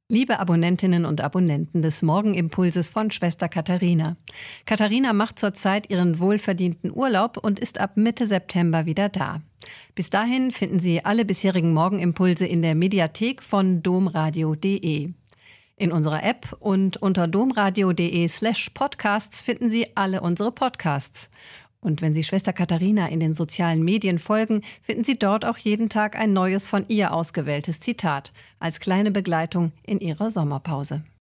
Liebe Abonnentinnen und Abonnenten des Morgenimpulses von Schwester Katharina. Katharina macht zurzeit ihren wohlverdienten Urlaub und ist ab Mitte September wieder da. Bis dahin finden Sie alle bisherigen Morgenimpulse in der Mediathek von domradio.de. In unserer App und unter domradio.de/podcasts finden Sie alle unsere Podcasts. Und wenn Sie Schwester Katharina in den sozialen Medien folgen, finden Sie dort auch jeden Tag ein neues von ihr ausgewähltes Zitat als kleine Begleitung in Ihrer Sommerpause.